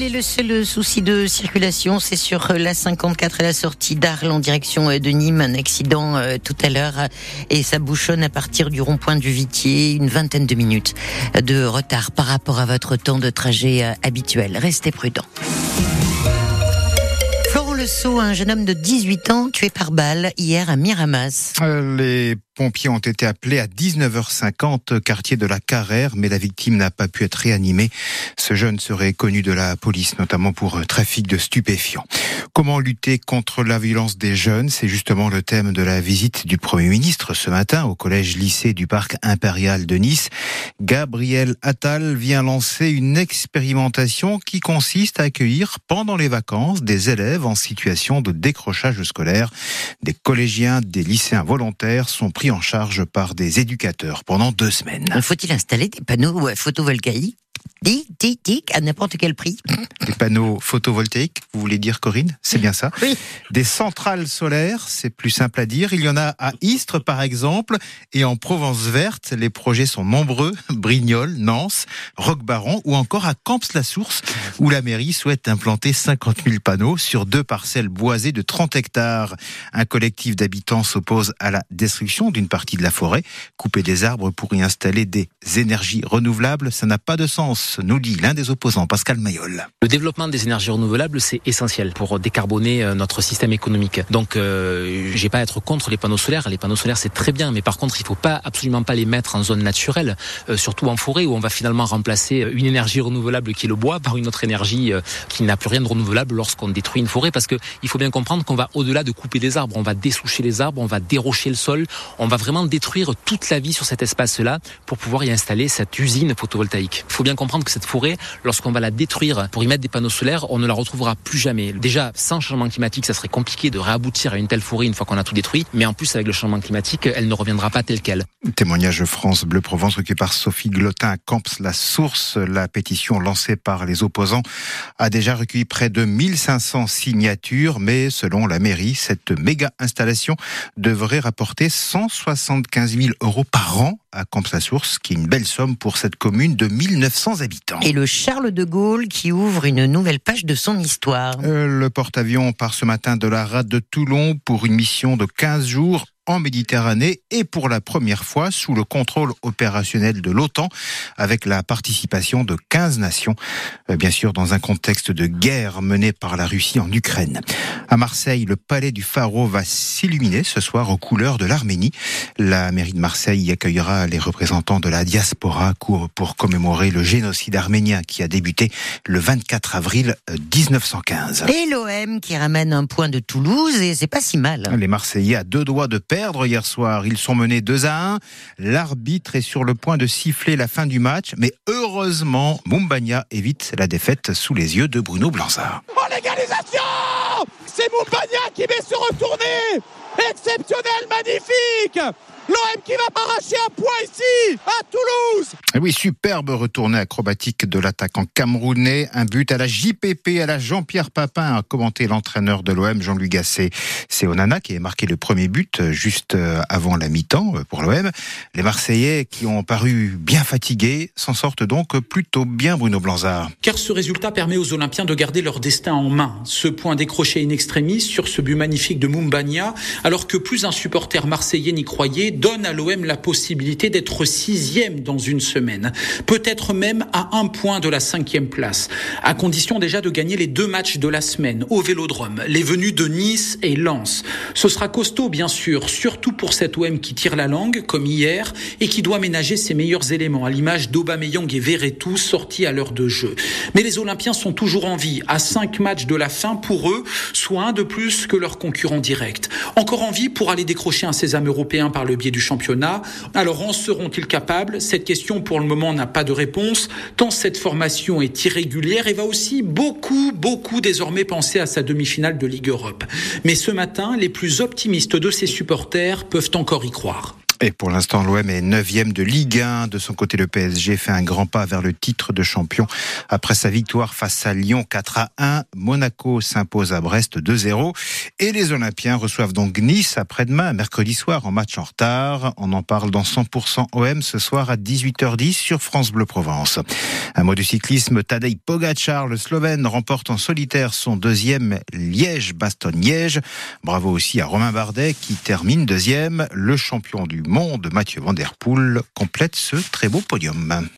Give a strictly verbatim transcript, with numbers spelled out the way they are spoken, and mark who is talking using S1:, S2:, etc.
S1: Allez, le seul souci de circulation, c'est sur la cinquante-quatre à la sortie d'Arles en direction de Nîmes. Un accident euh, tout à l'heure et ça bouchonne à partir du rond-point du Vitier. Une vingtaine de minutes de retard par rapport à votre temps de trajet euh, habituel. Restez prudents. Florent Lesault, un jeune homme de dix-huit ans tué par balle hier à Miramas.
S2: Euh, les pompiers ont été appelés à dix-neuf heures cinquante, quartier de la Carrère, mais la victime n'a pas pu être réanimée. Ce jeune serait connu de la police, notamment pour trafic de stupéfiants. Comment lutter contre la violence des jeunes ? C'est justement le thème de la visite du Premier ministre ce matin au collège-lycée du Parc Impérial de Nice. Gabriel Attal vient lancer une expérimentation qui consiste à accueillir pendant les vacances des élèves en situation de décrochage scolaire. Des collégiens, des lycéens volontaires sont pris en charge par des éducateurs pendant deux semaines.
S1: Faut-il installer des panneaux photovoltaïques Tic, tic, tic, à n'importe quel prix.
S2: Des panneaux photovoltaïques, vous voulez dire, Corinne ? C'est bien ça ?
S1: Oui.
S2: Des centrales solaires, c'est plus simple à dire. Il y en a à Istres, par exemple, et en Provence verte. Les projets sont nombreux. Brignoles, Nance, Roquebaron, ou encore à Camps-la-Source, où la mairie souhaite implanter cinquante mille panneaux sur deux parcelles boisées de trente hectares. Un collectif d'habitants s'oppose à la destruction d'une partie de la forêt. Couper des arbres pour y installer des énergies renouvelables, ça n'a pas de sens, nous dit l'un des opposants, Pascal Mayol.
S3: Le développement des énergies renouvelables, c'est essentiel pour décarboner notre système économique. Donc, euh, j'ai pas à être contre les panneaux solaires. Les panneaux solaires, c'est très bien, mais par contre, il faut pas absolument pas les mettre en zone naturelle, euh, surtout en forêt où on va finalement remplacer une énergie renouvelable qui est le bois par une autre énergie euh, qui n'a plus rien de renouvelable lorsqu'on détruit une forêt. Parce que il faut bien comprendre qu'on va au-delà de couper des arbres, on va dessoucher les arbres, on va dérocher le sol, on va vraiment détruire toute la vie sur cet espace-là pour pouvoir y installer cette usine photovoltaïque. Il faut bien comprendre que cette forêt, lorsqu'on va la détruire pour y mettre des panneaux solaires, on ne la retrouvera plus jamais. Déjà, sans changement climatique, ça serait compliqué de réaboutir à une telle forêt une fois qu'on a tout détruit, mais en plus, avec le changement climatique, elle ne reviendra pas telle qu'elle.
S2: Témoignage France Bleu Provence recueilli par Sophie Glotin à Camps-la-Source. La pétition lancée par les opposants a déjà recueilli près de mille cinq cents signatures, mais selon la mairie, cette méga installation devrait rapporter cent soixante-quinze mille euros par an à Camps-la-Source, qui est une belle somme pour cette commune de mille neuf cents habitants.
S1: Et le Charles de Gaulle qui ouvre une nouvelle page de son histoire.
S2: Euh, le porte-avions part ce matin de la rade de Toulon pour une mission de quinze jours en Méditerranée et pour la première fois sous le contrôle opérationnel de l'OTAN avec la participation de quinze nations, euh, bien sûr dans un contexte de guerre menée par la Russie en Ukraine. À Marseille, le palais du Pharaon va s'illuminer ce soir aux couleurs de l'Arménie. La mairie de Marseille y accueillera les représentants de la diaspora pour commémorer le génocide arménien qui a débuté le vingt-quatre avril dix-neuf cent quinze.
S1: Et l'O M qui ramène un point de Toulouse et c'est pas si mal.
S2: Les Marseillais à deux doigts de perdre hier soir. Ils sont menés deux à un. L'arbitre est sur le point de siffler la fin du match, mais heureusement, Moumbagna évite la défaite sous les yeux de Bruno Blanzard.
S4: En légalisation, c'est Moumbagna qui met se retourner. Exceptionnel, magnifique. L'O M qui va m'arracher un point ici, à Toulouse.
S2: Et oui, superbe retournée acrobatique de l'attaquant camerounais. Un but à la J P P, à la Jean-Pierre Papin, a commenté l'entraîneur de l'O M, Jean-Louis Gasset. C'est Onana qui a marqué le premier but juste avant la mi-temps pour l'O M. Les Marseillais, qui ont paru bien fatigués, s'en sortent donc plutôt bien, Bruno Blanzard.
S5: Car ce résultat permet aux Olympiens de garder leur destin en main. Ce point décroché in extremis sur ce but magnifique de Moumbagna, alors que plus un supporter marseillais n'y croyait, donne à l'O M la possibilité d'être sixième dans une semaine. Peut-être même à un point de la cinquième place. À condition déjà de gagner les deux matchs de la semaine au Vélodrome. Les venues de Nice et Lens. Ce sera costaud bien sûr, surtout pour cet O M qui tire la langue, comme hier, et qui doit ménager ses meilleurs éléments, à l'image d'Aubameyang et Verretou sortis à l'heure de jeu. Mais les Olympiens sont toujours en vie, à cinq matchs de la fin pour eux, soit un de plus que leurs concurrents directs. Encore en vie pour aller décrocher un sésame européen par le biais du championnat. Alors en seront-ils capables ? Cette question pour le moment n'a pas de réponse, tant cette formation est irrégulière et va aussi beaucoup, beaucoup désormais penser à sa demi-finale de Ligue Europe. Mais ce matin, les plus optimistes de ses supporters peuvent encore y croire.
S2: Et pour l'instant, l'O M est neuvième de Ligue un. De son côté, le P S G fait un grand pas vers le titre de champion après sa victoire face à Lyon quatre à un. Monaco s'impose à Brest deux zéro. Et les Olympiens reçoivent donc Nice après-demain, mercredi soir, en match en retard. On en parle dans cent pour cent O M ce soir à dix-huit heures dix sur France Bleu Provence. Un mot du cyclisme, Tadej Pogačar, le Slovène, remporte en solitaire son deuxième Liège-Bastogne-Liège. Bravo aussi à Romain Bardet qui termine deuxième. Le champion du monde, Mathieu Van Der Poel, complète ce très beau podium.